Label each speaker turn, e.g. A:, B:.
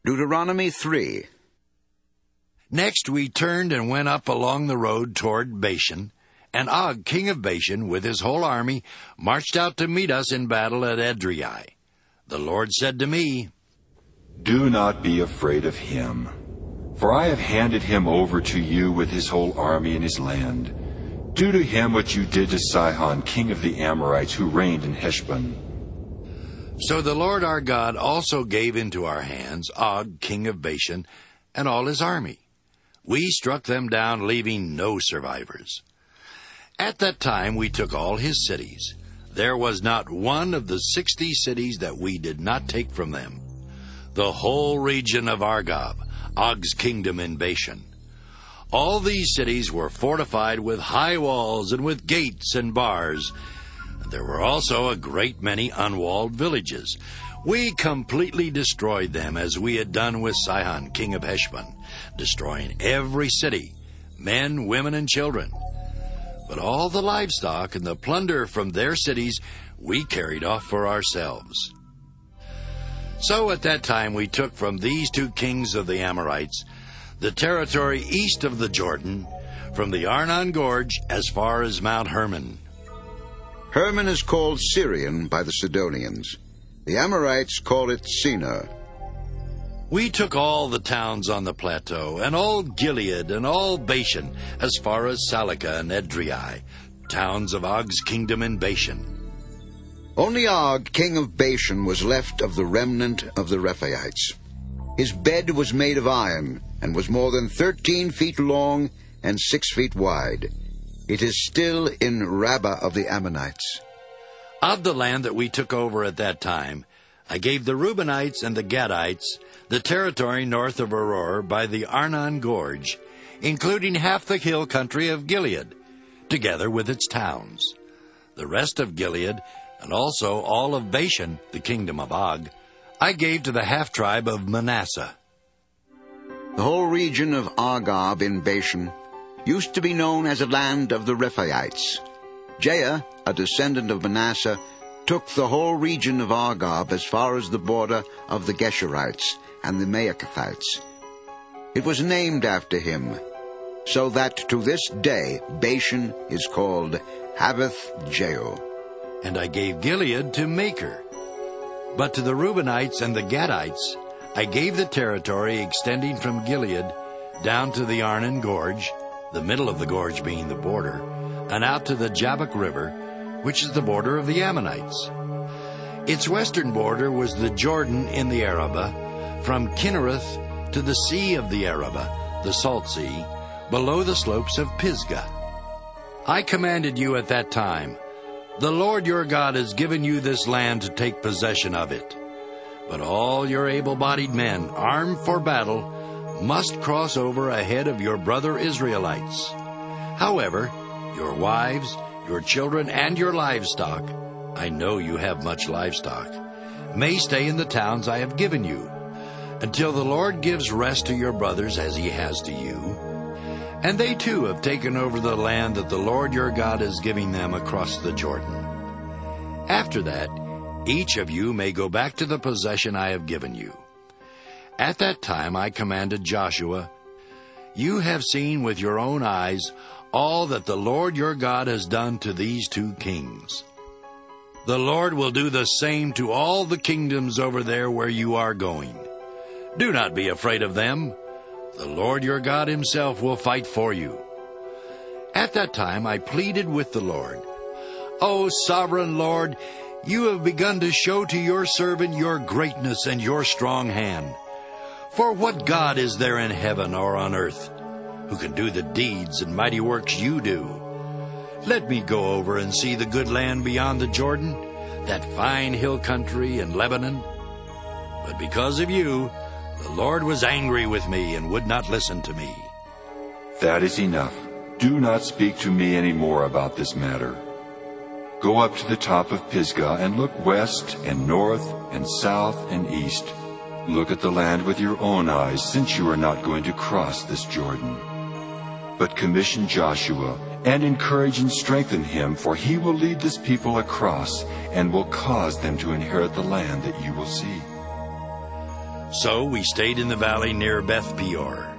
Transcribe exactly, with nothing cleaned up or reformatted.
A: Deuteronomy three.
B: Next we turned and went up along the road toward Bashan, and Og, king of Bashan, with his whole army, marched out to meet us in battle at Edrei. The Lord said to me,
C: "Do not be afraid of him, for I have handed him over to you with his whole army and his land. Do to him what you did to Sihon, king of the Amorites, who reigned in Heshbon."
B: So the Lord our God also gave into our hands Og, king of Bashan, and all his army. We struck them down, leaving no survivors. At that time we took all his cities. There was not one of the sixty cities that we did not take from them. The whole region of Argob, Og's kingdom in Bashan. All these cities were fortified with high walls and with gates and bars. There were also a great many unwalled villages. We completely destroyed them, as we had done with Sihon, king of Heshbon, destroying every city, men, women, and children. But all the livestock and the plunder from their cities we carried off for ourselves. So at that time we took from these two kings of the Amorites the territory east of the Jordan, from the Arnon Gorge as far as Mount Hermon.
A: Hermon is called Syrian by the Sidonians. The Amorites call it Senir.
B: We took all the towns on the plateau, and all Gilead, and all Bashan, as far as Salika and Edrei, towns of Og's kingdom in Bashan.
A: Only Og, king of Bashan, was left of the remnant of the Rephaites. His bed was made of iron, and was more than thirteen feet long and six feet wide. It is still in Rabbah of the Ammonites.
B: Of the land that we took over at that time, I gave the Reubenites and the Gadites the territory north of Aroer by the Arnon Gorge, including half the hill country of Gilead, together with its towns. The rest of Gilead, and also all of Bashan, the kingdom of Og, I gave to the half-tribe of Manasseh.
A: The whole region of Argob in Bashan used to be known as a land of the Rephaites. Jair, a descendant of Manasseh, took the whole region of Argob as far as the border of the Geshurites and the Maacathites. It was named after him, so that to this day Bashan is called Havoth Jair.
B: And I gave Gilead to Machir. But to the Reubenites and the Gadites I gave the territory extending from Gilead down to the Arnon Gorge, the middle of the gorge being the border, and out to the Jabbok River, which is the border of the Ammonites. Its western border was the Jordan in the Arabah, from Kinnereth to the Sea of the Arabah, the Salt Sea, below the slopes of Pisgah. I commanded you at that time, "The Lord your God has given you this land to take possession of it. But all your able-bodied men, armed for battle, must cross over ahead of your brother Israelites. However, your wives, your children, and your livestock, I know you have much livestock, may stay in the towns I have given you, until the Lord gives rest to your brothers as he has to you. And they too have taken over the land that the Lord your God is giving them across the Jordan. After that, each of you may go back to the possession I have given you." At that time I commanded Joshua, "You have seen with your own eyes all that the Lord your God has done to these two kings. The Lord will do the same to all the kingdoms over there where you are going. Do not be afraid of them. The Lord your God himself will fight for you." At that time I pleaded with the Lord, "O sovereign Lord, you have begun to show to your servant your greatness and your strong hand. For what God is there in heaven or on earth who can do the deeds and mighty works you do? Let me go over and see the good land beyond the Jordan, that fine hill country in Lebanon." But because of you, the Lord was angry with me and would not listen to me.
C: "That is enough. Do not speak to me any more about this matter. Go up to the top of Pisgah and look west and north and south and east. Look at the land with your own eyes, since you are not going to cross this Jordan. But commission Joshua and encourage and strengthen him, for he will lead this people across and will cause them to inherit the land that you will see."
B: So we stayed in the valley near Beth Peor.